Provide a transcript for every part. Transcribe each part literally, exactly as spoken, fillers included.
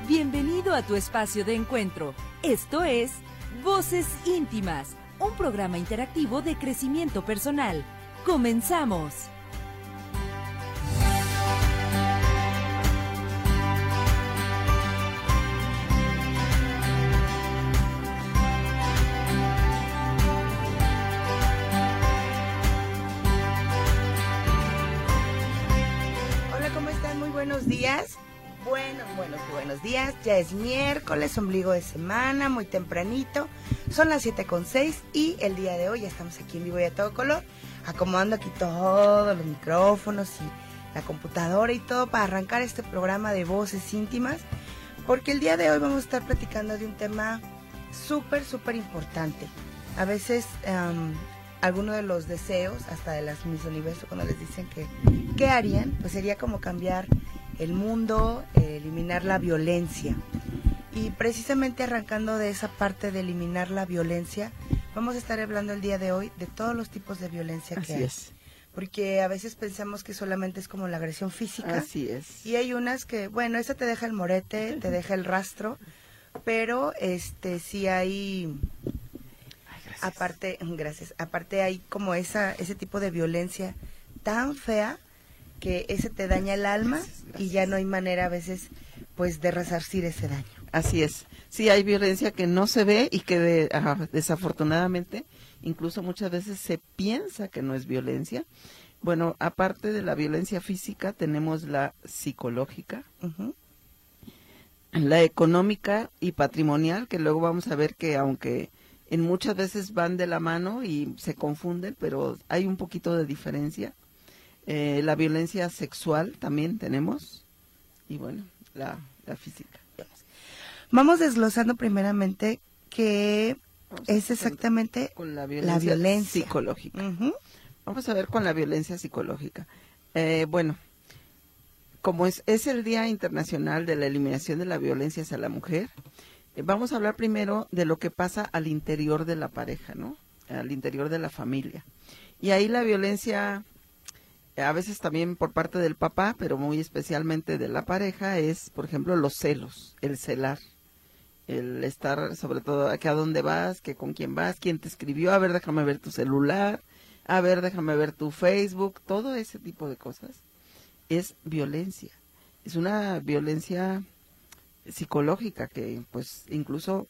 Bienvenido a tu espacio de encuentro. Esto es Voces Íntimas, un programa interactivo de crecimiento personal. ¡Comenzamos! Hola, ¿cómo están? Muy buenos días. Buenos, buenos, buenos días. Ya es miércoles, ombligo de semana, muy tempranito. Son las siete con seis y el día de hoy ya estamos aquí en vivo y a todo color, acomodando aquí todos los micrófonos y la computadora y todo para arrancar este programa de Voces Íntimas, porque el día de hoy vamos a estar platicando de un tema súper, súper importante. A veces um, algunos de los deseos, hasta de las Miss Universo, cuando les dicen que ¿qué harían? Pues sería como cambiar el mundo, eh, eliminar la violencia. Y precisamente arrancando de esa parte de eliminar la violencia, vamos a estar hablando el día de hoy de todos los tipos de violencia que Así hay. es. Porque a veces pensamos que solamente es como la agresión física. Así es. Y hay unas que, bueno, esa te deja el morete, te deja el rastro, pero este sí hay... Ay, gracias. Aparte, gracias, aparte hay como esa ese tipo de violencia tan fea que ese te daña el alma. Gracias, gracias. Y ya no hay manera a veces pues de resarcir ese daño. Así es. Sí, hay violencia que no se ve y que de, uh, desafortunadamente incluso muchas veces se piensa que no es violencia. Bueno, aparte de la violencia física tenemos la psicológica, uh-huh. la económica y patrimonial, que luego vamos a ver que aunque en muchas veces van de la mano y se confunden, pero hay un poquito de diferencia. Eh, la violencia sexual también tenemos, y bueno, la, la física. Vamos desglosando primeramente que Vamos es exactamente con la violencia, la violencia. psicológica. Uh-huh. Vamos a ver con la violencia psicológica. Eh, bueno, como es, es el Día Internacional de la Eliminación de la Violencia hacia la Mujer, eh, vamos a hablar primero de lo que pasa al interior de la pareja, ¿no? Al interior de la familia. Y ahí la violencia, a veces también por parte del papá, pero muy especialmente de la pareja, es, por ejemplo, los celos, el celar, el estar, sobre todo, que a dónde vas, que con quién vas, quién te escribió, a ver, déjame ver tu celular, a ver, déjame ver tu Facebook, todo ese tipo de cosas es violencia. Es una violencia psicológica que, pues, incluso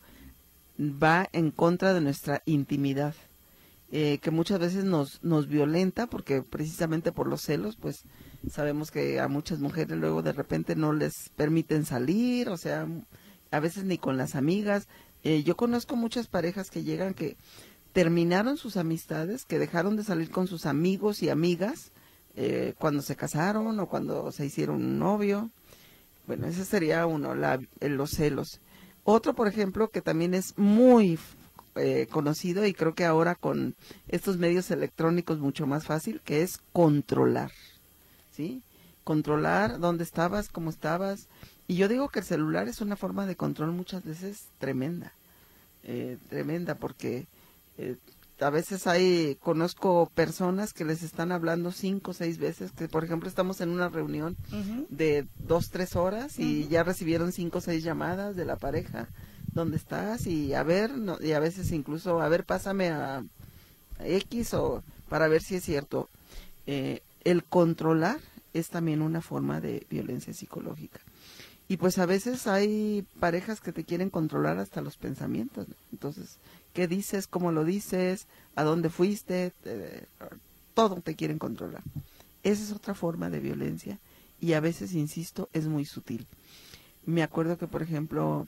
va en contra de nuestra intimidad. Eh, que muchas veces nos nos violenta porque precisamente por los celos, pues sabemos que a muchas mujeres luego de repente no les permiten salir, o sea, a veces ni con las amigas. Eh, yo conozco muchas parejas que llegan que terminaron sus amistades, que dejaron de salir con sus amigos y amigas eh, cuando se casaron o cuando se hicieron un novio. Bueno, ese sería uno, la, los celos. Otro, por ejemplo, que también es muy Eh, conocido y creo que ahora con estos medios electrónicos mucho más fácil, que es controlar, ¿sí? Controlar dónde estabas, cómo estabas. Y yo digo que el celular es una forma de control muchas veces tremenda, eh, tremenda, porque eh, a veces hay, conozco personas que les están hablando cinco o seis veces, que por ejemplo estamos en una reunión uh-huh. de dos, tres horas y uh-huh. ya recibieron cinco o seis llamadas de la pareja. ¿Dónde estás? Y a ver, no, y a veces incluso, a ver, pásame a, a X o para ver si es cierto. Eh, el controlar es también una forma de violencia psicológica. Y pues a veces hay parejas que te quieren controlar hasta los pensamientos, ¿no? Entonces, ¿qué dices? ¿Cómo lo dices? ¿A dónde fuiste? Eh, todo te quieren controlar. Esa es otra forma de violencia y a veces, insisto, es muy sutil. Me acuerdo que, por ejemplo,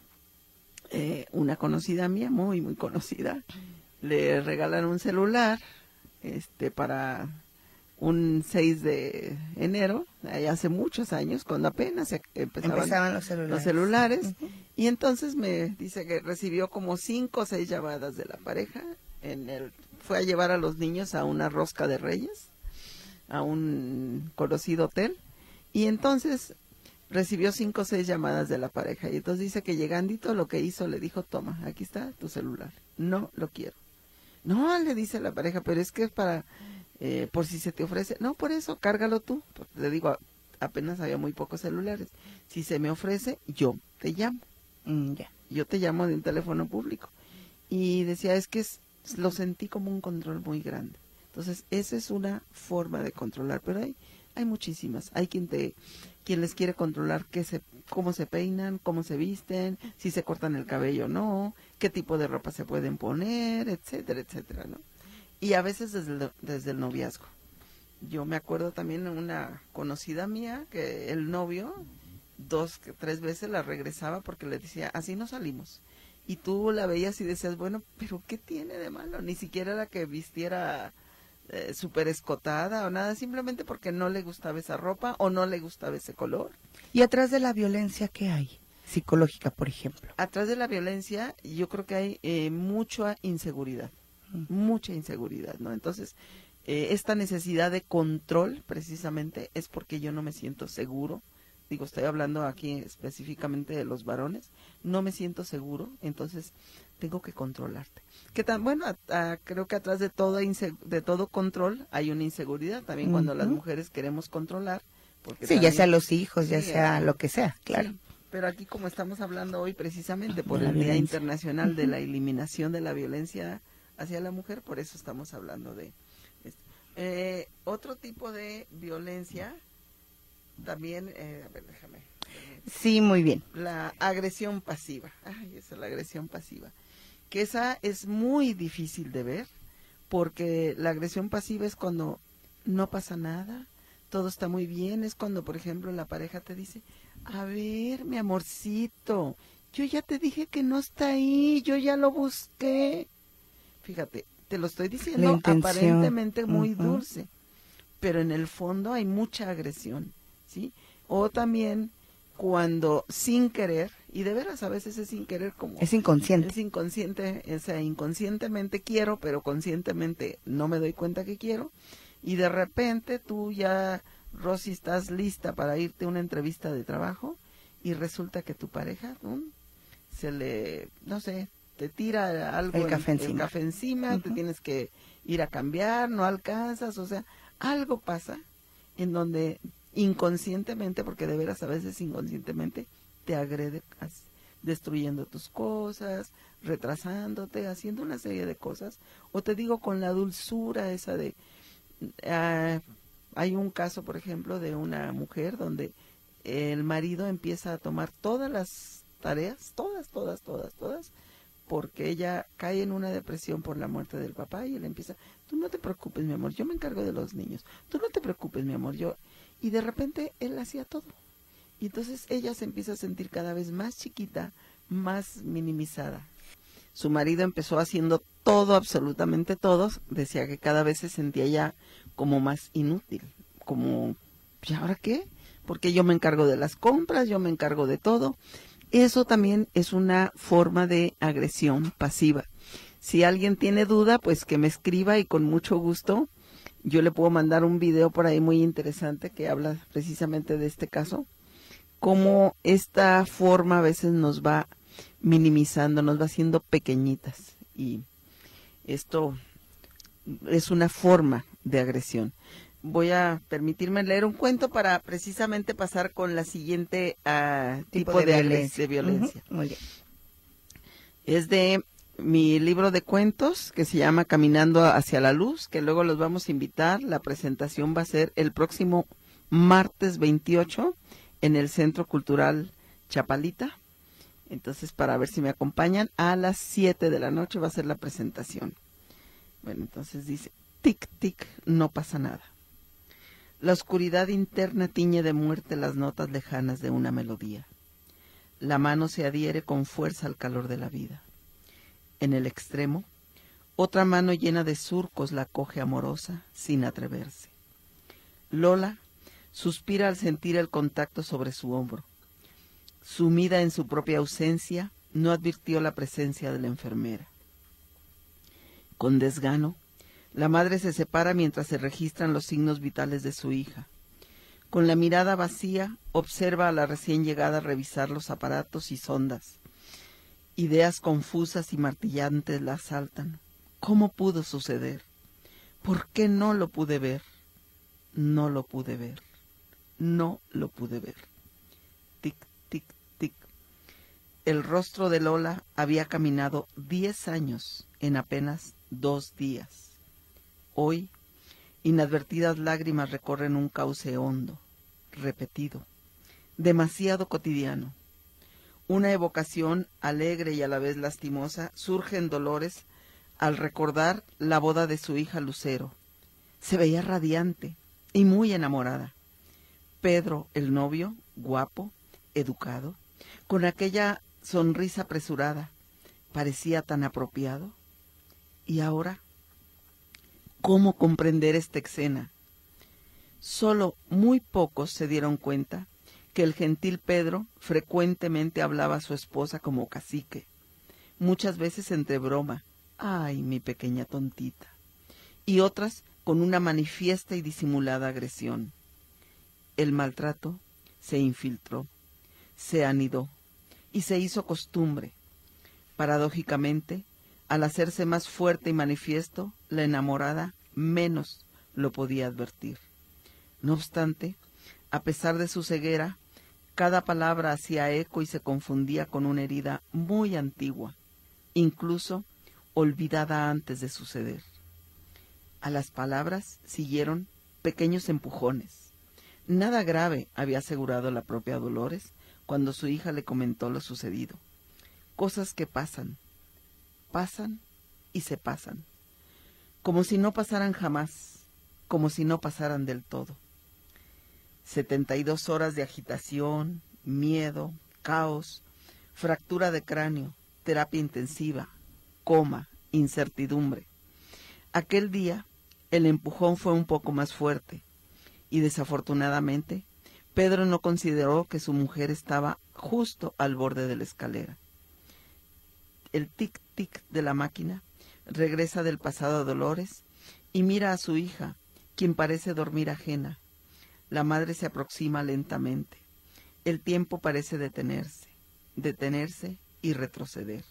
Eh, una conocida mía, muy, muy conocida, le regalan un celular este para un seis de enero, hace muchos años, cuando apenas empezaban, empezaban los celulares, los celulares uh-huh. y entonces me dice que recibió como cinco o seis llamadas de la pareja, en el fue a llevar a los niños a una rosca de Reyes, a un conocido hotel, y entonces recibió cinco o seis llamadas de la pareja y entonces dice que llegandito lo que hizo, le dijo, toma, aquí está tu celular, no lo quiero. No, le dice la pareja, pero es que es para, eh, por si se te ofrece. No, por eso, cárgalo tú. Le digo, apenas había muy pocos celulares. Si se me ofrece, yo te llamo. Mm, ya. Yo te llamo de un teléfono público. Y decía, es que es, lo sentí como un control muy grande. Entonces, esa es una forma de controlar, pero hay, hay muchísimas. Hay quien te, quien les quiere controlar qué se, cómo se peinan, cómo se visten, si se cortan el cabello o no, qué tipo de ropa se pueden poner, etcétera, etcétera, ¿no? Y a veces desde el, desde el noviazgo. Yo me acuerdo también de una conocida mía que el novio dos, tres veces la regresaba porque le decía, así no salimos. Y tú la veías y decías, bueno, pero ¿qué tiene de malo? Ni siquiera era que vistiera eh, súper escotada o nada, simplemente porque no le gustaba esa ropa o no le gustaba ese color. ¿Y atrás de la violencia qué hay? Psicológica, por ejemplo. Atrás de la violencia yo creo que hay eh, mucha inseguridad, mm. mucha inseguridad, ¿no? Entonces, eh, esta necesidad de control, precisamente, es porque yo no me siento seguro. Digo, estoy hablando aquí específicamente de los varones, no me siento seguro, entonces tengo que controlarte. Que tan bueno, a, a, creo que atrás de todo de todo control hay una inseguridad, también uh-huh. cuando las mujeres queremos controlar. Porque sí, también, ya sea los hijos, ya sí, sea eh, lo que sea, claro. Sí, pero aquí como estamos hablando hoy precisamente por el Día Internacional uh-huh. de la Eliminación de la Violencia hacia la Mujer, por eso estamos hablando de esto. Eh, otro tipo de violencia... También, eh, a ver, déjame. Sí, muy bien. La agresión pasiva. Ay, esa es la agresión pasiva. Que esa es muy difícil de ver, porque la agresión pasiva es cuando no pasa nada, todo está muy bien. Es cuando, por ejemplo, la pareja te dice, a ver, mi amorcito, yo ya te dije que no está ahí, yo ya lo busqué. Fíjate, te lo estoy diciendo aparentemente muy uh-huh. dulce, pero en el fondo hay mucha agresión. ¿Sí? O también cuando sin querer, y de veras a veces es sin querer como... Es inconsciente. Es inconsciente, o sea, inconscientemente quiero, pero conscientemente no me doy cuenta que quiero, y de repente tú ya, Rosy, estás lista para irte a una entrevista de trabajo, y resulta que tu pareja, ¿no? se le, no sé, te tira algo, el café en, encima, el café encima uh-huh. te tienes que ir a cambiar, no alcanzas, o sea, algo pasa en donde... inconscientemente, porque de veras a veces inconscientemente te agrede, destruyendo tus cosas, retrasándote, haciendo una serie de cosas, o te digo con la dulzura esa de, uh, hay un caso por ejemplo de una mujer donde el marido empieza a tomar todas las tareas, todas, todas, todas, todas, porque ella cae en una depresión por la muerte del papá y él empieza, tú no te preocupes mi amor, yo me encargo de los niños, tú no te preocupes mi amor, yo... Y de repente él hacía todo. Y entonces ella se empieza a sentir cada vez más chiquita, más minimizada. Su marido empezó haciendo todo, absolutamente todo. Decía que cada vez se sentía ya como más inútil. Como, ¿y ahora qué? Porque yo me encargo de las compras, yo me encargo de todo. Eso también es una forma de agresión pasiva. Si alguien tiene duda, pues que me escriba y con mucho gusto yo le puedo mandar un video por ahí muy interesante que habla precisamente de este caso, cómo esta forma a veces nos va minimizando, nos va haciendo pequeñitas, y esto es una forma de agresión. Voy a permitirme leer un cuento para precisamente pasar con la siguiente uh, tipo, tipo de, de violencia. De violencia. Uh-huh. Muy bien. Es de mi libro de cuentos que se llama Caminando hacia la Luz, que luego los vamos a invitar. La presentación va a ser el próximo martes veintiocho en el Centro Cultural Chapalita. Entonces, para ver si me acompañan, a las siete de la noche va a ser la presentación. Bueno, entonces dice, tic, tic, no pasa nada. La oscuridad interna tiñe de muerte las notas lejanas de una melodía. La mano se adhiere con fuerza al calor de la vida. En el extremo, otra mano llena de surcos la coge amorosa, sin atreverse. Lola suspira al sentir el contacto sobre su hombro. Sumida en su propia ausencia, no advirtió la presencia de la enfermera. Con desgano, la madre se separa mientras se registran los signos vitales de su hija. Con la mirada vacía, observa a la recién llegada revisar los aparatos y sondas. Ideas confusas y martillantes la asaltan. ¿Cómo pudo suceder? ¿Por qué no lo pude ver? No lo pude ver. no lo pude ver. Tic, tic, tic. El rostro de Lola había caminado diez años en apenas dos días. Hoy, inadvertidas lágrimas recorren un cauce hondo, repetido, demasiado cotidiano. Una evocación alegre y a la vez lastimosa surge en Dolores al recordar la boda de su hija Lucero. Se veía radiante y muy enamorada. Pedro, el novio, guapo, educado, con aquella sonrisa apresurada, parecía tan apropiado. Y ahora, ¿cómo comprender esta escena? Solo muy pocos se dieron cuenta que el gentil Pedro frecuentemente hablaba a su esposa como cacique, muchas veces entre broma, ¡ay, mi pequeña tontita!, y otras con una manifiesta y disimulada agresión. El maltrato se infiltró, se anidó y se hizo costumbre. Paradójicamente, al hacerse más fuerte y manifiesto, la enamorada menos lo podía advertir. No obstante, a pesar de su ceguera, cada palabra hacía eco y se confundía con una herida muy antigua, incluso olvidada antes de suceder. A las palabras siguieron pequeños empujones. Nada grave, había asegurado la propia Dolores cuando su hija le comentó lo sucedido. Cosas que pasan, pasan y se pasan, como si no pasaran jamás, como si no pasaran del todo. Setenta y dos horas de agitación, miedo, caos, fractura de cráneo, terapia intensiva, coma, incertidumbre. Aquel día el empujón fue un poco más fuerte y desafortunadamente Pedro no consideró que su mujer estaba justo al borde de la escalera. El tic-tic de la máquina regresa del pasado a Dolores y mira a su hija, quien parece dormir ajena. La madre se aproxima lentamente. El tiempo parece detenerse, detenerse y retroceder.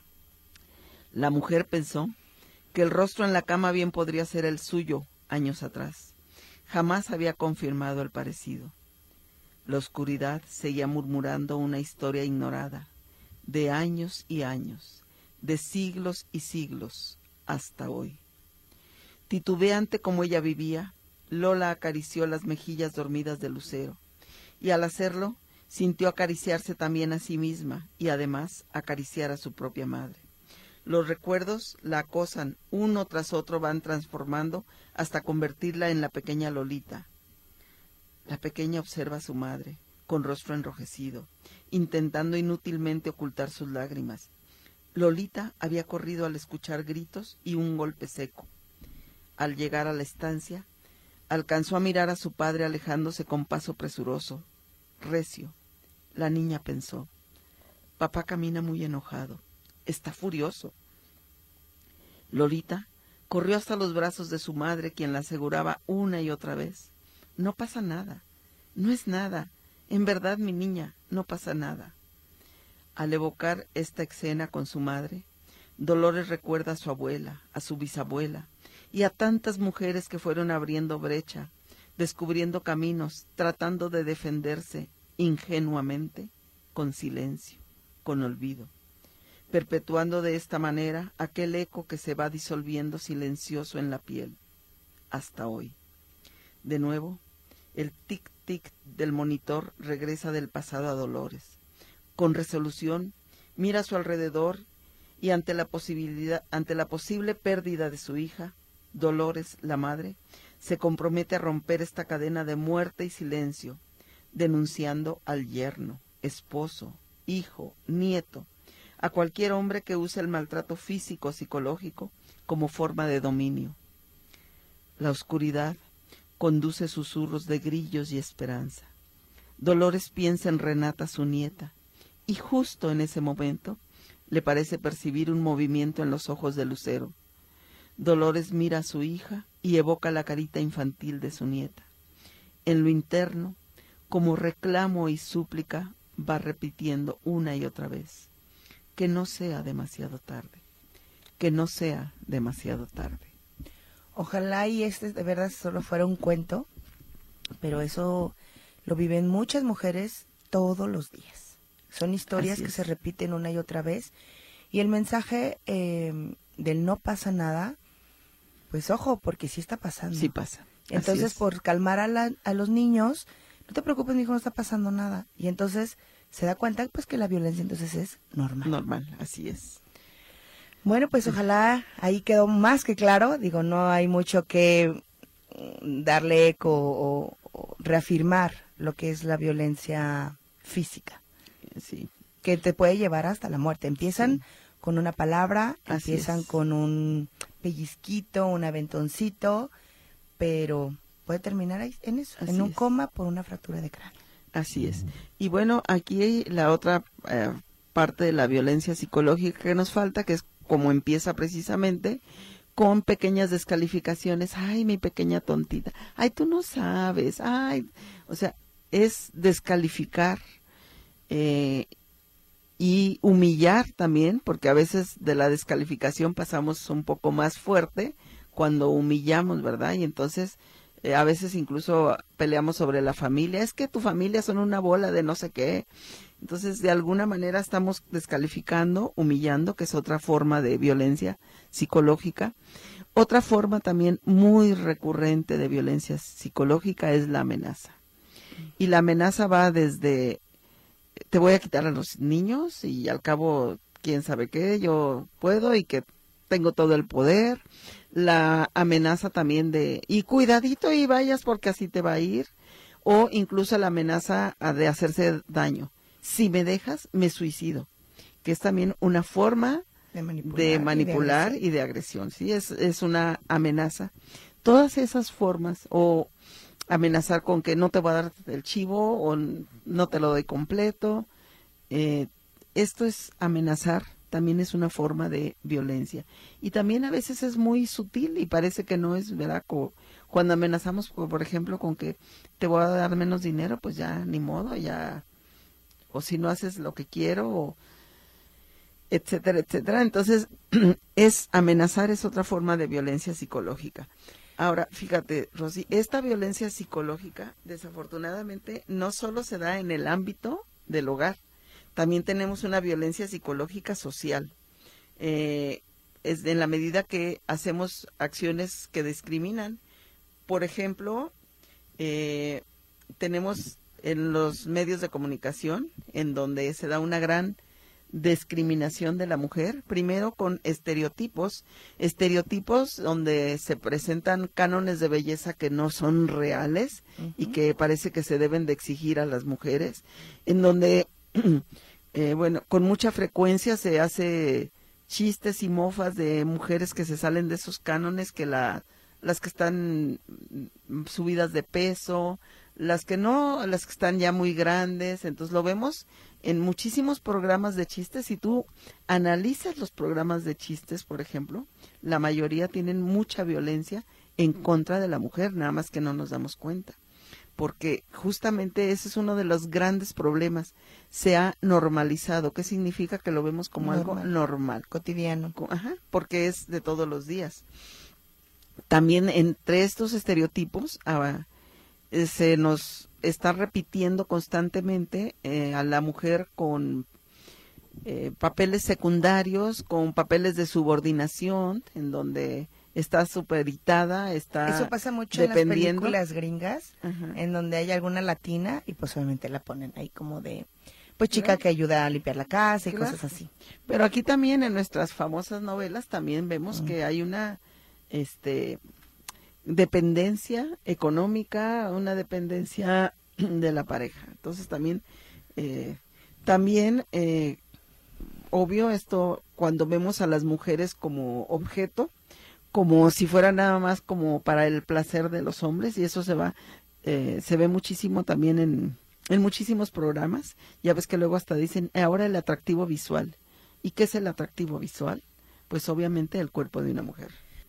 La mujer pensó que el rostro en la cama bien podría ser el suyo años atrás. Jamás había confirmado el parecido. La oscuridad seguía murmurando una historia ignorada, de años y años, de siglos y siglos, hasta hoy. Titubeante como ella vivía, Lola acarició las mejillas dormidas de Lucero, y al hacerlo sintió acariciarse también a sí misma y además acariciar a su propia madre. Los recuerdos la acosan, uno tras otro van transformando hasta convertirla en la pequeña Lolita. La pequeña observa a su madre, con rostro enrojecido, intentando inútilmente ocultar sus lágrimas. Lolita había corrido al escuchar gritos y un golpe seco. Al llegar a la estancia, alcanzó a mirar a su padre alejándose con paso presuroso, recio. La niña pensó, papá camina muy enojado, está furioso. Lolita corrió hasta los brazos de su madre, quien la aseguraba una y otra vez, no pasa nada, no es nada, en verdad mi niña, no pasa nada. Al evocar esta escena con su madre, Dolores recuerda a su abuela, a su bisabuela, y a tantas mujeres que fueron abriendo brecha, descubriendo caminos, tratando de defenderse ingenuamente, con silencio, con olvido, perpetuando de esta manera aquel eco que se va disolviendo silencioso en la piel, hasta hoy. De nuevo, el tic-tic del monitor regresa del pasado a Dolores. Con resolución, mira a su alrededor y ante la posibilidad, ante la posible pérdida de su hija, Dolores, la madre, se compromete a romper esta cadena de muerte y silencio, denunciando al yerno, esposo, hijo, nieto, a cualquier hombre que use el maltrato físico o psicológico como forma de dominio. La oscuridad conduce susurros de grillos y esperanza. Dolores piensa en Renata, su nieta, y justo en ese momento le parece percibir un movimiento en los ojos de Lucero. Dolores mira a su hija y evoca la carita infantil de su nieta. En lo interno, como reclamo y súplica, va repitiendo una y otra vez, que no sea demasiado tarde, que no sea demasiado tarde. Ojalá y este de verdad solo fuera un cuento, pero eso lo viven muchas mujeres todos los días. Son historias Así que es. se repiten una y otra vez. Y el mensaje eh, del no pasa nada, pues ojo, porque sí está pasando. Sí pasa. Así Entonces, es. por calmar a, la, a los niños, no te preocupes, mi hijo, no está pasando nada. Y entonces se da cuenta pues que la violencia entonces es normal. Normal, así es. Bueno, pues ojalá ahí quedó más que claro. Digo, no hay mucho que mm, darle eco o, o reafirmar lo que es la violencia física, Sí. que te puede llevar hasta la muerte. Empiezan Sí. con una palabra, Así empiezan es. con un pellizquito, un aventoncito, pero puede terminar ahí en eso, Así en un es. coma por una fractura de cráneo. Así es. Y bueno, aquí la otra eh, parte de la violencia psicológica que nos falta, que es como empieza precisamente con pequeñas descalificaciones. Ay, mi pequeña tontita. Ay, tú no sabes. Ay, o sea, es descalificar eh, y humillar también, porque a veces de la descalificación pasamos un poco más fuerte cuando humillamos, ¿verdad? Y entonces eh, a veces incluso peleamos sobre la familia. Es que tu familia son una bola de no sé qué. Entonces, de alguna manera estamos descalificando, humillando, que es otra forma de violencia psicológica. Otra forma también muy recurrente de violencia psicológica es la amenaza. Y la amenaza va desde, te voy a quitar a los niños y al cabo, quién sabe qué, yo puedo y que tengo todo el poder. La amenaza también de, y cuidadito y vayas porque así te va a ir. O incluso la amenaza de hacerse daño. Si me dejas, me suicido, que es también una forma De manipular, de manipular y de agresión, ¿sí? Es, es una amenaza. Todas esas formas, o amenazar con que no te voy a dar el chivo, o no te lo doy completo, eh, esto es amenazar, también es una forma de violencia. Y también a veces es muy sutil y parece que no es, ¿verdad? Como cuando amenazamos, por ejemplo, con que te voy a dar menos dinero, pues ya ni modo, ya... o si no haces lo que quiero, o etcétera, etcétera. Entonces, es amenazar, es otra forma de violencia psicológica. Ahora, fíjate, Rosy, esta violencia psicológica, desafortunadamente, no solo se da en el ámbito del hogar, también tenemos una violencia psicológica social. Eh, es en la medida que hacemos acciones que discriminan. Por ejemplo, eh, tenemos en los medios de comunicación, en donde se da una gran discriminación de la mujer, primero con estereotipos, estereotipos donde se presentan cánones de belleza que no son reales uh-huh. y que parece que se deben de exigir a las mujeres, en donde, eh, bueno, con mucha frecuencia se hace chistes y mofas de mujeres que se salen de esos cánones, que la, las que están subidas de peso, las que no, las que están ya muy grandes. Entonces lo vemos en muchísimos programas de chistes. Si tú analizas los programas de chistes, por ejemplo, la mayoría tienen mucha violencia en contra de la mujer, nada más que no nos damos cuenta, porque justamente ese es uno de los grandes problemas. Se ha normalizado. ¿Qué significa? Que lo vemos como normal. Algo normal, cotidiano. Ajá, porque es de todos los días. También entre estos estereotipos ah, se nos está repitiendo constantemente eh, a la mujer con eh, papeles secundarios, con papeles de subordinación, en donde está supeditada, está Eso pasa mucho dependiendo. En las películas gringas, Ajá. en donde hay alguna latina y pues obviamente la ponen ahí como de, pues chica claro. que ayuda a limpiar la casa y claro. cosas así. Pero aquí también en nuestras famosas novelas también vemos mm. que hay una, este... dependencia económica, una dependencia de la pareja. Entonces también, eh, también, eh, obvio esto, cuando vemos a las mujeres como objeto, como si fuera nada más como para el placer de los hombres, y eso se va, eh, se ve muchísimo también en, en muchísimos programas. Ya ves que luego hasta dicen, ahora el atractivo visual. ¿Y qué es el atractivo visual? Pues obviamente el cuerpo de una mujer.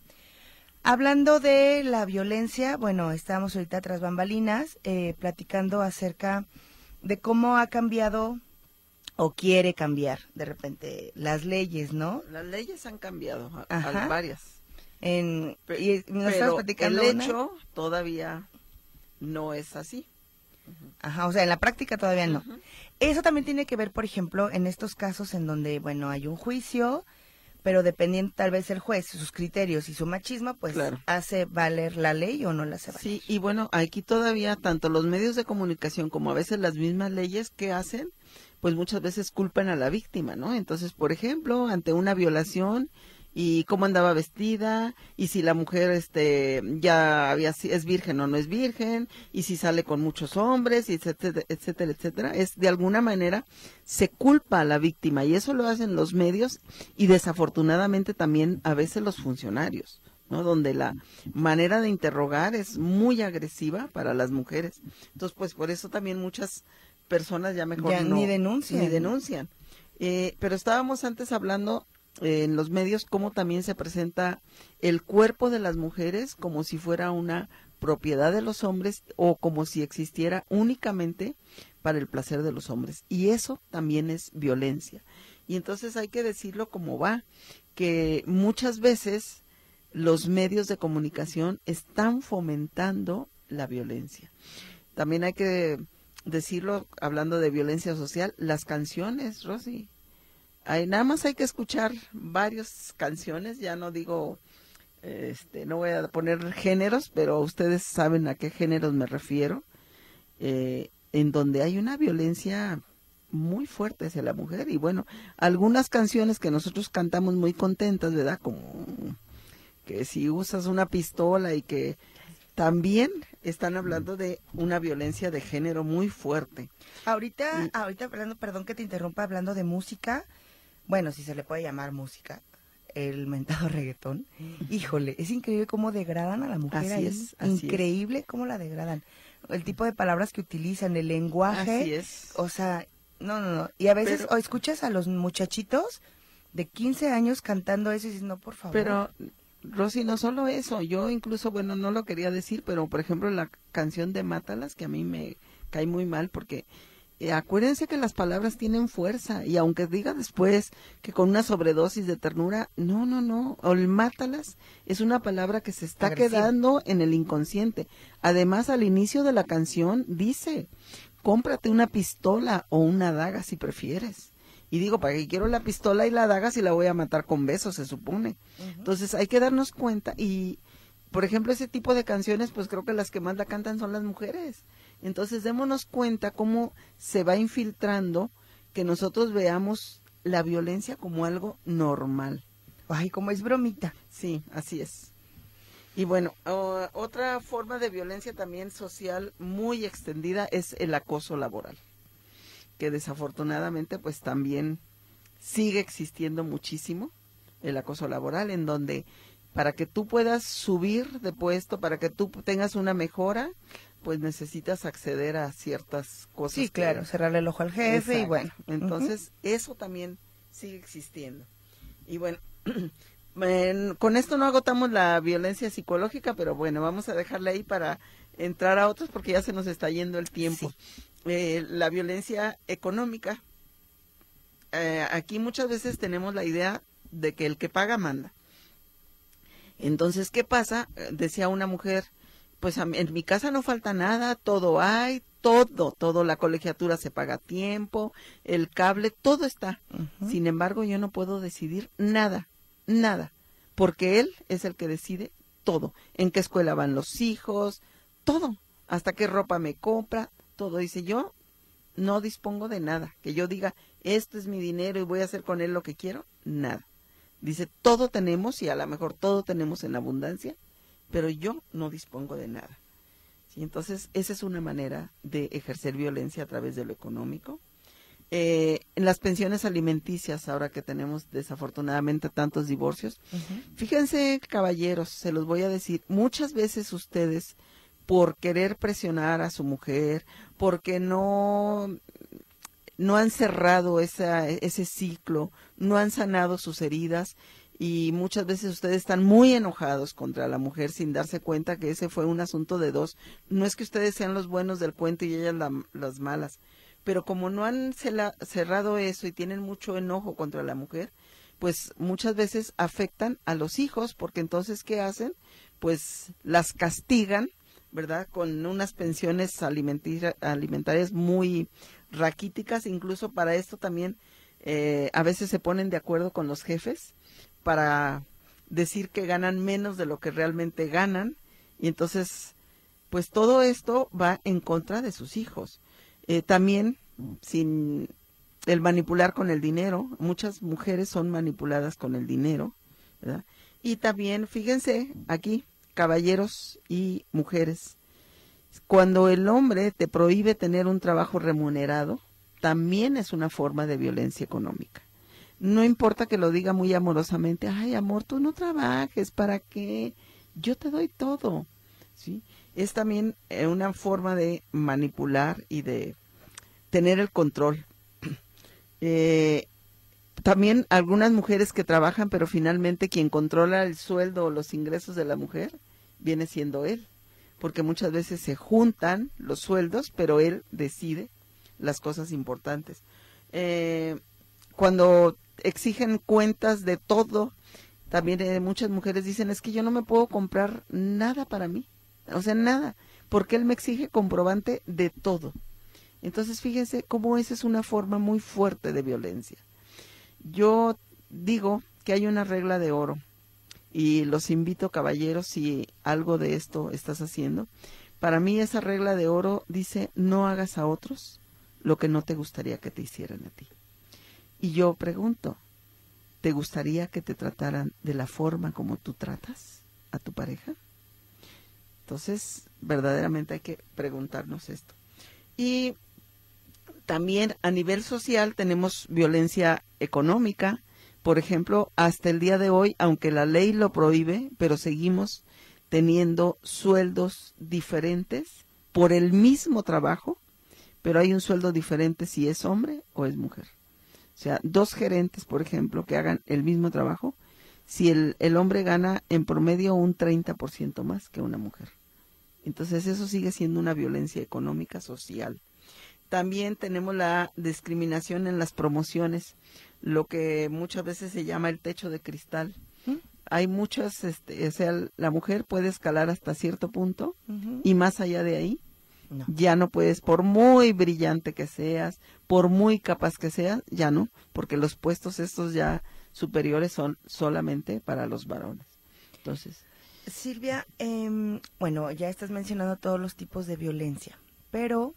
Hablando de la violencia, bueno, estamos ahorita tras bambalinas eh, platicando acerca de cómo ha cambiado o quiere cambiar de repente las leyes, ¿no? Las leyes han cambiado, a, a varias. En, y nos pero platicando el hecho una? todavía no es así. Ajá, o sea, en la práctica todavía no. Uh-huh. Eso también tiene que ver, por ejemplo, en estos casos en donde, bueno, hay un juicio, pero dependiendo tal vez el juez, sus criterios y su machismo, pues claro. hace valer la ley o no la hace valer. Sí, y bueno, aquí todavía tanto los medios de comunicación como a veces las mismas leyes que hacen, pues muchas veces culpan a la víctima, ¿no? Entonces, por ejemplo, ante una violación y cómo andaba vestida, y si la mujer este ya había es virgen o no es virgen, y si sale con muchos hombres, y etcétera, etcétera, etcétera, es de alguna manera se culpa a la víctima, y eso lo hacen los medios y desafortunadamente también a veces los funcionarios, ¿no? Donde la manera de interrogar es muy agresiva para las mujeres. Entonces, pues por eso también muchas personas ya mejor ya no ni denuncian. Ni denuncian. Eh, pero estábamos antes hablando en los medios cómo también se presenta el cuerpo de las mujeres como si fuera una propiedad de los hombres o como si existiera únicamente para el placer de los hombres, y eso también es violencia. Y entonces hay que decirlo como va, que muchas veces los medios de comunicación están fomentando la violencia. También hay que decirlo, hablando de violencia social, las canciones, Rosy. Hay, nada más hay que escuchar varias canciones, ya no digo, este, no voy a poner géneros, pero ustedes saben a qué géneros me refiero, eh, en donde hay una violencia muy fuerte hacia la mujer. Y bueno, algunas canciones que nosotros cantamos muy contentas, ¿verdad? Como que si usas una pistola, y que también están hablando de una violencia de género muy fuerte. Ahorita, y, ahorita hablando, perdón que te interrumpa, hablando de música, bueno, si se le puede llamar música, el mentado reggaetón, híjole, es increíble cómo degradan a la mujer. Así ahí, es, así increíble es. Cómo la degradan, el tipo de palabras que utilizan, el lenguaje, así es. O sea, no, no, no, y a veces pero, o escuchas a los muchachitos de quince años cantando eso y dices, no, por favor. Pero, Rosy, no solo eso, yo incluso, bueno, no lo quería decir, pero por ejemplo la canción de Mátalas, que a mí me cae muy mal porque... Eh, acuérdense que las palabras tienen fuerza, y aunque diga después que con una sobredosis de ternura, no, no, no, o el mátalas es una palabra que se está Agresivo. Quedando en el inconsciente. Además, al inicio de la canción dice, cómprate una pistola o una daga si prefieres. Y digo, ¿para qué quiero la pistola y la daga si la voy a matar con besos, se supone? Uh-huh. Entonces hay que darnos cuenta, y por ejemplo ese tipo de canciones, pues creo que las que más la cantan son las mujeres. Entonces démonos cuenta cómo se va infiltrando que nosotros veamos la violencia como algo normal. Ay, como es bromita. Sí, así es. Y bueno, uh, otra forma de violencia también social muy extendida es el acoso laboral, que desafortunadamente pues también sigue existiendo muchísimo el acoso laboral, en donde para que tú puedas subir de puesto, para que tú tengas una mejora, pues necesitas acceder a ciertas cosas. Sí, claro, que... cerrarle el ojo al jefe. Exacto. Y bueno. Entonces, uh-huh. eso también sigue existiendo. Y bueno, en, con esto no agotamos la violencia psicológica, pero bueno, vamos a dejarla ahí para entrar a otros porque ya se nos está yendo el tiempo. Sí. Eh, la violencia económica. Eh, aquí muchas veces tenemos la idea de que el que paga manda. Entonces, ¿qué pasa? Decía una mujer, pues en mi casa no falta nada, todo hay, todo, todo, la colegiatura se paga a tiempo, el cable, todo está. Uh-huh. Sin embargo, yo no puedo decidir nada, nada, porque él es el que decide todo, en qué escuela van los hijos, todo, hasta qué ropa me compra, todo. Dice, yo no dispongo de nada, que yo diga, esto es mi dinero y voy a hacer con él lo que quiero, nada. Dice, todo tenemos, y a lo mejor todo tenemos en abundancia, pero yo no dispongo de nada. ¿Sí? Entonces, esa es una manera de ejercer violencia a través de lo económico. Eh, en las pensiones alimenticias, ahora que tenemos desafortunadamente tantos divorcios, uh-huh. fíjense, caballeros, se los voy a decir, muchas veces ustedes, por querer presionar a su mujer, porque no... no han cerrado esa, ese ciclo, no han sanado sus heridas, y muchas veces ustedes están muy enojados contra la mujer sin darse cuenta que ese fue un asunto de dos. No es que ustedes sean los buenos del cuento y ellas la, las malas, pero como no han cela, cerrado eso y tienen mucho enojo contra la mujer, pues muchas veces afectan a los hijos, porque entonces, ¿qué hacen? Pues las castigan ¿verdad? Con unas pensiones alimenti- alimentarias muy raquíticas, incluso para esto también eh, a veces se ponen de acuerdo con los jefes para decir que ganan menos de lo que realmente ganan, y entonces pues todo esto va en contra de sus hijos. Eh, también sin el manipular con el dinero, muchas mujeres son manipuladas con el dinero, ¿verdad? Y también, fíjense aquí, caballeros y mujeres, cuando el hombre te prohíbe tener un trabajo remunerado, también es una forma de violencia económica. No importa que lo diga muy amorosamente, ay amor, tú no trabajes, ¿para qué? Yo te doy todo, ¿sí? Es también eh, una forma de manipular y de tener el control. Eh, también algunas mujeres que trabajan, pero finalmente quien controla el sueldo o los ingresos de la mujer viene siendo él, porque muchas veces se juntan los sueldos, pero él decide las cosas importantes. Eh, cuando exigen cuentas de todo, también eh, muchas mujeres dicen, es que yo no me puedo comprar nada para mí, o sea, nada, porque él me exige comprobante de todo. Entonces, fíjense cómo esa es una forma muy fuerte de violencia. Yo digo que hay una regla de oro, y los invito, caballeros, si algo de esto estás haciendo. Para mí esa regla de oro dice, no hagas a otros lo que no te gustaría que te hicieran a ti. Y yo pregunto, ¿te gustaría que te trataran de la forma como tú tratas a tu pareja? Entonces, verdaderamente hay que preguntarnos esto. Y también a nivel social tenemos violencia económica. Por ejemplo, hasta el día de hoy, aunque la ley lo prohíbe, pero seguimos teniendo sueldos diferentes por el mismo trabajo, pero hay un sueldo diferente si es hombre o es mujer. O sea, dos gerentes, por ejemplo, que hagan el mismo trabajo, si el, el hombre gana en promedio un treinta por ciento más que una mujer. Entonces eso sigue siendo una violencia económica social. También tenemos la discriminación en las promociones, lo que muchas veces se llama el techo de cristal. ¿Mm? Hay muchas, este, o sea, la mujer puede escalar hasta cierto punto, uh-huh, y más allá de ahí, no. Ya no puedes, por muy brillante que seas, por muy capaz que seas, ya no, porque los puestos estos ya superiores son solamente para los varones. Entonces, Silvia, eh, bueno, ya estás mencionando todos los tipos de violencia, pero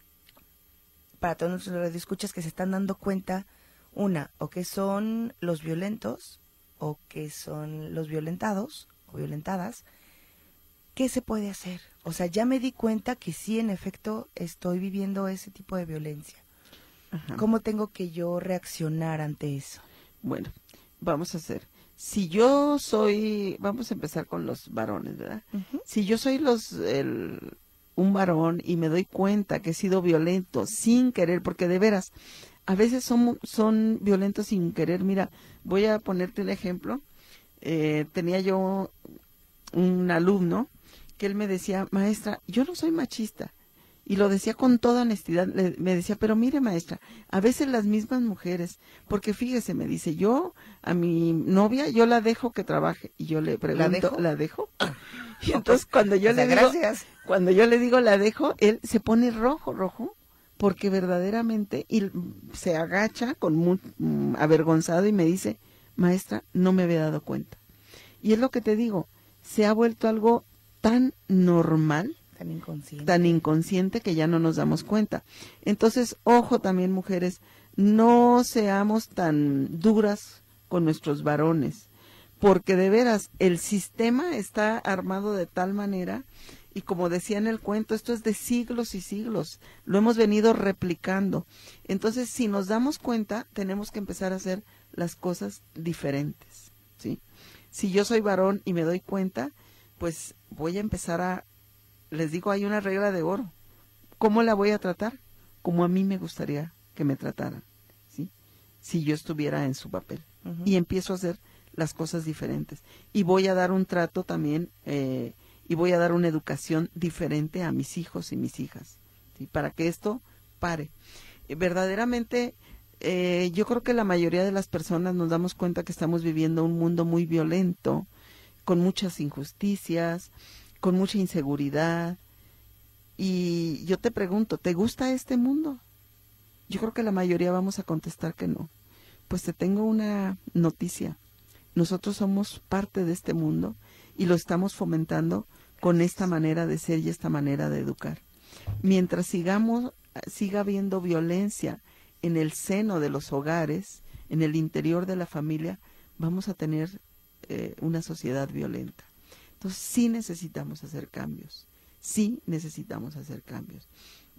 para todos nuestros radioescuchas que se están dando cuenta, una, o que son los violentos, o que son los violentados, o violentadas, ¿qué se puede hacer? O sea, ya me di cuenta que sí, en efecto, estoy viviendo ese tipo de violencia. Ajá. ¿Cómo tengo que yo reaccionar ante eso? Bueno, vamos a hacer. Si yo soy, vamos a empezar con los varones, ¿verdad? Uh-huh. Si yo soy los el, un varón y me doy cuenta que he sido violento sin querer, porque de veras, a veces son, son violentos sin querer. Mira, voy a ponerte un ejemplo. Eh, tenía yo un alumno que él me decía, maestra, yo no soy machista. Y lo decía con toda honestidad, le, me decía, pero mire maestra, a veces las mismas mujeres, porque fíjese, me dice, yo a mi novia, yo la dejo que trabaje. Y yo le pregunto, ¿la dejo? ¿La dejo? Y entonces cuando yo o sea, le digo, gracias. cuando yo le digo la dejo, él se pone rojo, rojo, porque verdaderamente, y se agacha con muy, um, avergonzado y me dice, maestra, no me había dado cuenta. Y es lo que te digo, se ha vuelto algo tan normal, tan inconsciente. tan inconsciente que ya no nos damos cuenta. Entonces, ojo también, mujeres, no seamos tan duras con nuestros varones, porque de veras el sistema está armado de tal manera, y como decía en el cuento, esto es de siglos y siglos, lo hemos venido replicando. Entonces, si nos damos cuenta, tenemos que empezar a hacer las cosas diferentes, ¿sí? Si yo soy varón y me doy cuenta, pues voy a empezar a, les digo, hay una regla de oro. ¿Cómo la voy a tratar? Como a mí me gustaría que me trataran, ¿sí? Si yo estuviera en su papel. Uh-huh. Y empiezo a hacer las cosas diferentes. Y voy a dar un trato también, eh, y voy a dar una educación diferente a mis hijos y mis hijas, ¿sí? Para que esto pare. Eh, verdaderamente, eh, yo creo que la mayoría de las personas nos damos cuenta que estamos viviendo un mundo muy violento, con muchas injusticias, con mucha inseguridad. Y yo te pregunto, ¿te gusta este mundo? Yo creo que la mayoría vamos a contestar que no. Pues te tengo una noticia. Nosotros somos parte de este mundo y lo estamos fomentando con esta manera de ser y esta manera de educar. Mientras sigamos, siga habiendo violencia en el seno de los hogares, en el interior de la familia, vamos a tener eh, una sociedad violenta. Entonces sí necesitamos hacer cambios. Sí necesitamos hacer cambios.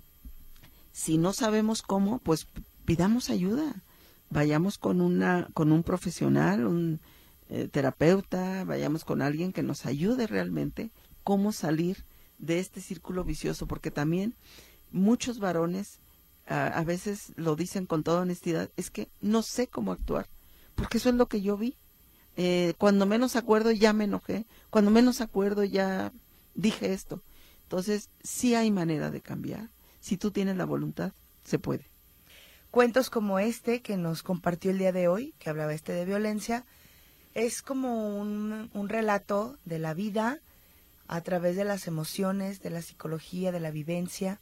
Si no sabemos cómo, pues pidamos ayuda. Vayamos con una, con un profesional, un eh, terapeuta, vayamos con alguien que nos ayude realmente cómo salir de este círculo vicioso, porque también muchos varones a, a veces lo dicen con toda honestidad, es que no sé cómo actuar, porque eso es lo que yo vi. Eh, cuando menos acuerdo ya me enojé, cuando menos acuerdo ya dije esto. Entonces, sí hay manera de cambiar. Si tú tienes la voluntad, se puede. Cuentos como este que nos compartió el día de hoy, que hablaba este de violencia, es como un, un relato de la vida a través de las emociones, de la psicología, de la vivencia,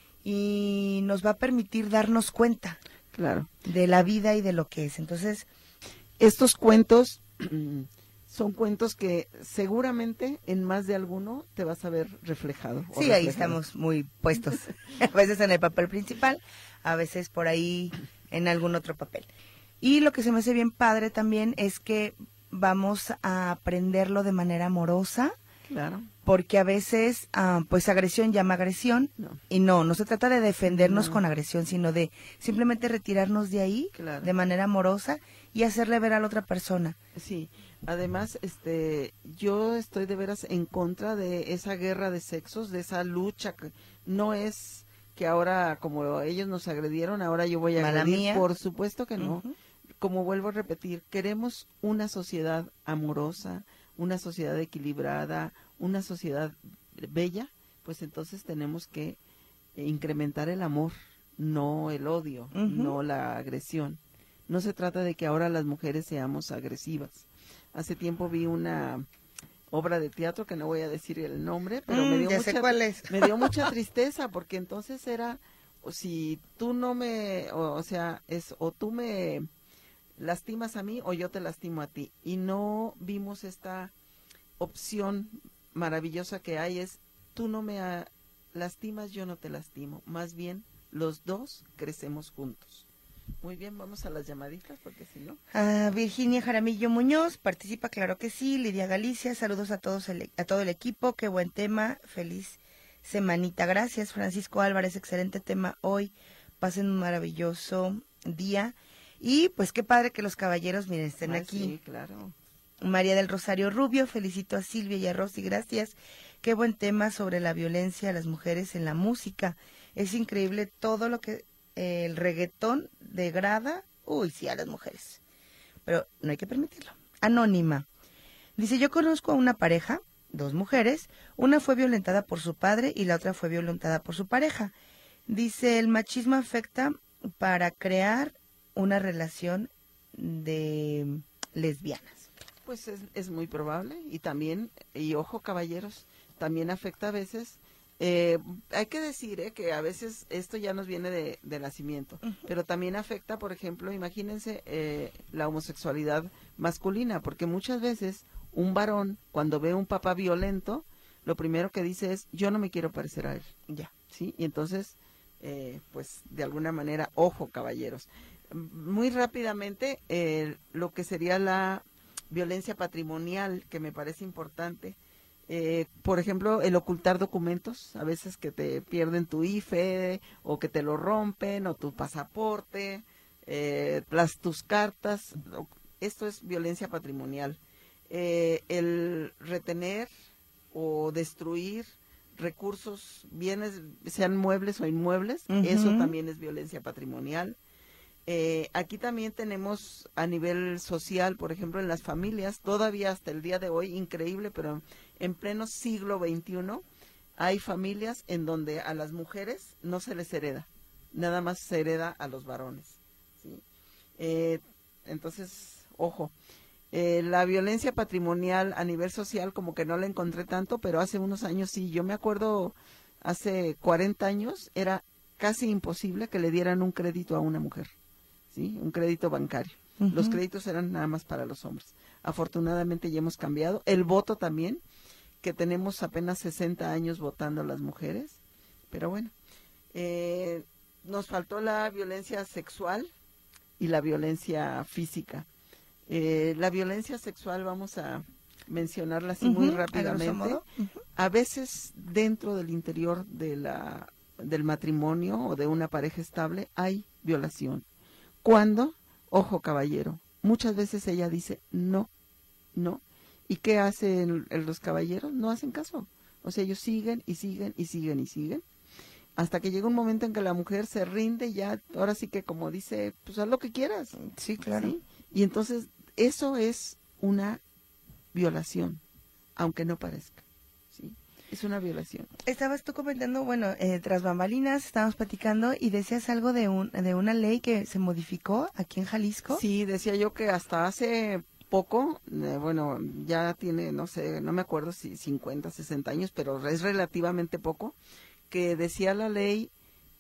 y nos va a permitir darnos cuenta, claro, de la vida y de lo que es. Entonces, estos cuentos son cuentos que seguramente en más de alguno te vas a ver reflejado. Sí, reflejado. ahí estamos muy puestos, a veces en el papel principal, a veces por ahí en algún otro papel. Y lo que se me hace bien padre también es que vamos a aprenderlo de manera amorosa, claro, porque a veces ah, pues agresión llama agresión, no. y no, no se trata de defendernos No. con agresión, sino de simplemente retirarnos de ahí, Claro. de manera amorosa, y hacerle ver a la otra persona. Sí, además, este, yo estoy de veras en contra de esa guerra de sexos, de esa lucha que no es que ahora como ellos nos agredieron, ahora yo voy a Mala agredir. mía. Por supuesto que no. Uh-huh. Como vuelvo a repetir, queremos una sociedad amorosa, una sociedad equilibrada, una sociedad bella, pues entonces tenemos que incrementar el amor, no el odio, Uh-huh. no la agresión. No se trata de que ahora las mujeres seamos agresivas. Hace tiempo vi una obra de teatro, que no voy a decir el nombre, pero Mm, me dio ya mucha, sé cuál es. me dio mucha tristeza, porque entonces era, o si tú no me, o, o sea, es o tú me lastimas a mí o yo te lastimo a ti. Y no vimos esta opción maravillosa que hay, es tú no me a, lastimas, yo no te lastimo. Más bien, los dos crecemos juntos. Muy bien, vamos a las llamaditas, porque si no... Ah, Virginia Jaramillo Muñoz participa, claro que sí. Lidia Galicia, saludos a todos el, a todo el equipo, qué buen tema, feliz semanita, gracias. Francisco Álvarez, excelente tema hoy, pasen un maravilloso día. Y pues qué padre que los caballeros, miren, estén Ah, aquí. Sí, claro. María del Rosario Rubio, felicito a Silvia y a Rosy, gracias. Qué buen tema sobre la violencia a las mujeres en la música. Es increíble todo lo que eh, el reggaetón degrada, uy, sí, a las mujeres. Pero no hay que permitirlo. Anónima. Dice, yo conozco a una pareja, dos mujeres, una fue violentada por su padre y la otra fue violentada por su pareja. Dice, el machismo afecta para crear una relación de lesbianas. Pues es, es muy probable, y también, y ojo caballeros, también afecta a veces, eh, hay que decir eh, que a veces esto ya nos viene de, de nacimiento, uh-huh. pero también afecta, por ejemplo, imagínense eh, la homosexualidad masculina, porque muchas veces un varón cuando ve un papá violento, lo primero que dice es, yo no me quiero parecer a él, ya, ¿sí? Y entonces, eh, pues de alguna manera, ojo caballeros. Muy rápidamente, eh, lo que sería la violencia patrimonial, que me parece importante, eh, por ejemplo, el ocultar documentos, a veces que te pierden tu I F E, o que te lo rompen, o tu pasaporte, eh, las, tus cartas, esto es violencia patrimonial. Eh, el retener o destruir recursos, bienes, sean muebles o inmuebles, uh-huh. eso también es violencia patrimonial. Eh, aquí también tenemos a nivel social, por ejemplo, en las familias, todavía hasta el día de hoy, increíble, pero en pleno siglo veintiuno, hay familias en donde a las mujeres no se les hereda, nada más se hereda a los varones, ¿sí? Eh, entonces, ojo, Eh, la violencia patrimonial a nivel social como que no la encontré tanto, pero hace unos años sí. Yo me acuerdo, hace cuarenta años era casi imposible que le dieran un crédito a una mujer, ¿sí? Un crédito bancario. Uh-huh. Los créditos eran nada más para los hombres. Afortunadamente ya hemos cambiado. El voto también, que tenemos apenas sesenta años votando las mujeres, pero bueno. Eh, nos faltó la violencia sexual y la violencia física. Eh, la violencia sexual vamos a mencionarla así uh-huh, muy rápidamente. Uh-huh. A veces dentro del interior de la, del matrimonio o de una pareja estable hay violación. ¿Cuándo? Ojo, caballero, muchas veces ella dice no, no. ¿Y qué hacen los caballeros? No hacen caso. O sea, ellos siguen y siguen y siguen y siguen. Hasta que llega un momento en que la mujer se rinde y ya, ahora sí que como dice, pues haz lo que quieras. Sí, claro. ¿Sí? Y entonces eso es una violación, aunque no parezca, ¿sí? Es una violación. Estabas tú comentando, bueno, eh, tras bambalinas estábamos platicando y decías algo de un de una ley que se modificó aquí en Jalisco. Sí, decía yo que hasta hace poco, eh, bueno, ya tiene, no sé, no me acuerdo si cincuenta, sesenta años, pero es relativamente poco, que decía la ley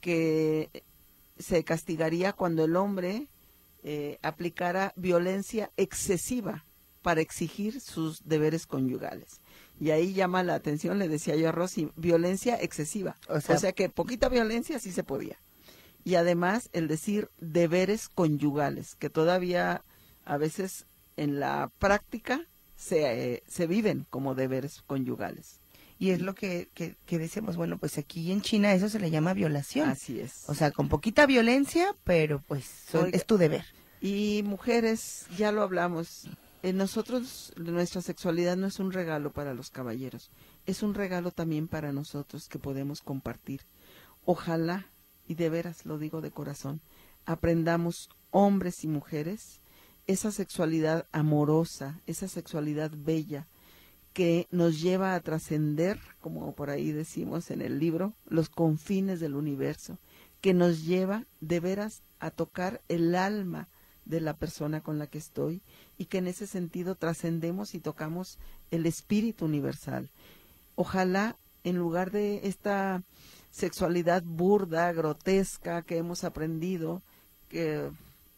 que se castigaría cuando el hombre Eh, aplicara violencia excesiva para exigir sus deberes conyugales. Y ahí llama la atención, le decía yo a Rosy, violencia excesiva. O sea, o sea que poquita violencia sí se podía. Y además el decir deberes conyugales, que todavía a veces en la práctica se, eh, se viven como deberes conyugales. Y es lo que, que, que decimos, bueno, pues aquí en China eso se le llama violación. Así es. O sea, con poquita violencia, pero pues son, Oiga, es tu deber. Y mujeres, ya lo hablamos, eh, nosotros, nuestra sexualidad no es un regalo para los caballeros, es un regalo también para nosotros que podemos compartir. Ojalá, y de veras lo digo de corazón, aprendamos hombres y mujeres esa sexualidad amorosa, esa sexualidad bella, que nos lleva a trascender, como por ahí decimos en el libro, los confines del universo, que nos lleva de veras a tocar el alma de la persona con la que estoy y que en ese sentido trascendemos y tocamos el espíritu universal. Ojalá, en lugar de esta sexualidad burda, grotesca que hemos aprendido, que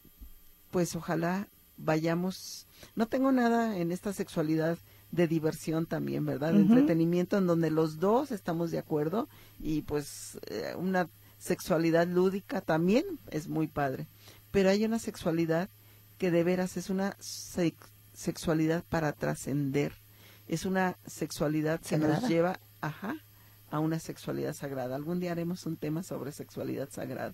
pues ojalá vayamos, no tengo nada en esta sexualidad de diversión también, ¿verdad? De uh-huh. entretenimiento en donde los dos estamos de acuerdo y pues eh, una sexualidad lúdica también es muy padre. Pero hay una sexualidad que de veras es una se- sexualidad para trascender. Es una sexualidad que sagrada. Nos lleva, ajá, a una sexualidad sagrada. Algún día haremos un tema sobre sexualidad sagrada.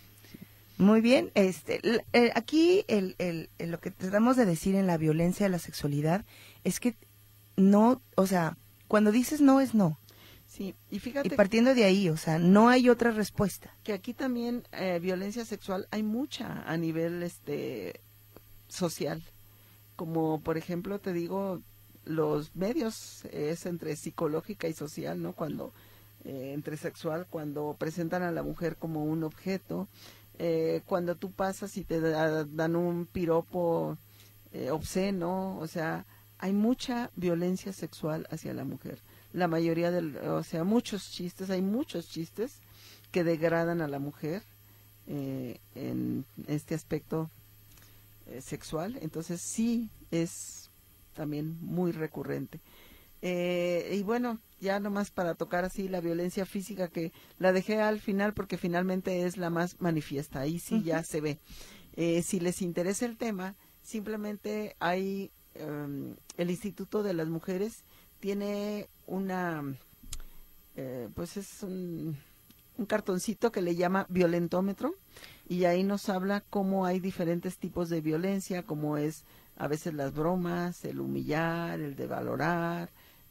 Muy bien, este, eh, aquí el, el, el, lo que tratamos de decir en la violencia de la sexualidad es que no, o sea, cuando dices no es no. Sí, y fíjate. Y partiendo de ahí, o sea, no hay otra respuesta. Que aquí también eh, violencia sexual hay mucha a nivel este social. Como por ejemplo, te digo, los medios es entre psicológica y social, ¿no? Cuando eh, entre sexual, cuando presentan a la mujer como un objeto, eh, cuando tú pasas y te da, dan un piropo eh, obsceno, o sea, hay mucha violencia sexual hacia la mujer. La mayoría del, o sea, muchos chistes, hay muchos chistes que degradan a la mujer eh, en este aspecto eh, sexual. Entonces sí es también muy recurrente. Eh, y bueno, ya nomás para tocar así la violencia física, que la dejé al final porque finalmente es la más manifiesta, ahí sí uh-huh. ya se ve. Eh, si les interesa el tema, simplemente hay um, el Instituto de las Mujeres tiene una, eh, pues es un, un cartoncito que le llama violentómetro, y ahí nos habla cómo hay diferentes tipos de violencia, como es a veces las bromas, el humillar, el devalorar,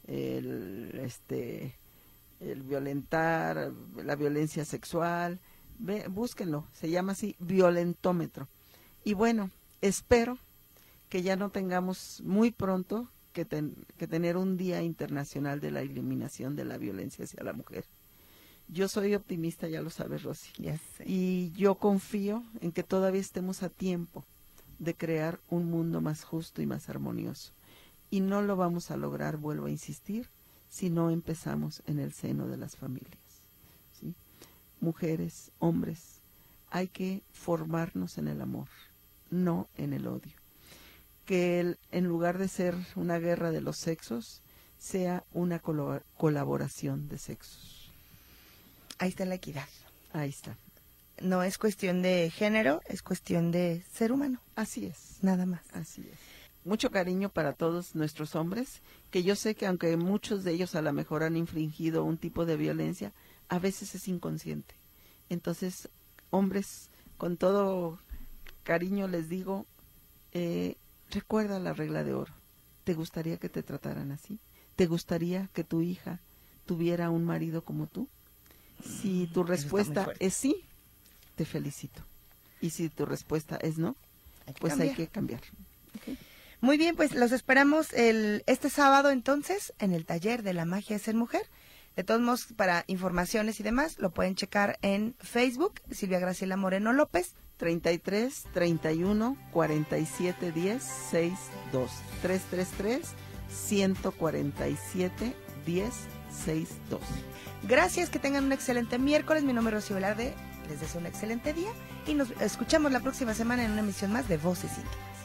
el este el violentar, la violencia sexual. Ve, búsquenlo, se llama así, violentómetro. Y bueno, espero que ya no tengamos muy pronto que, ten, que tener un Día Internacional de la Eliminación de la Violencia hacia la Mujer. Yo soy optimista, ya lo sabes, Rosy. Ya sé. Y yo confío en que todavía estemos a tiempo de crear un mundo más justo y más armonioso. Y no lo vamos a lograr, vuelvo a insistir, si no empezamos en el seno de las familias, ¿sí? Mujeres, hombres, hay que formarnos en el amor, no en el odio. Que el, en lugar de ser una guerra de los sexos, sea una colabor- colaboración de sexos. Ahí está la equidad. Ahí está. No es cuestión de género, es cuestión de ser humano. Así es. Nada más. Así es. Mucho cariño para todos nuestros hombres, que yo sé que aunque muchos de ellos a lo mejor han infringido un tipo de violencia, a veces es inconsciente. Entonces, hombres, con todo cariño les digo, eh, recuerda la regla de oro. ¿Te gustaría que te trataran así? ¿Te gustaría que tu hija tuviera un marido como tú? Si tu respuesta es sí, te felicito. Y si tu respuesta es no, Hay que pues cambiar. hay que cambiar. Okay. Muy bien, pues los esperamos el este sábado entonces en el taller de la magia de ser mujer. De todos modos, para informaciones y demás, lo pueden checar en Facebook, Silvia Graciela Moreno López. treinta y tres, treinta y uno, cuarenta y siete, diez, sesenta y dos. trescientos treinta y tres, ciento cuarenta y siete, diez, sesenta y dos. Gracias, que tengan un excelente miércoles. Mi nombre es Rocío Velarde. Les deseo un excelente día y nos escuchamos la próxima semana en una emisión más de Voces Íntimas.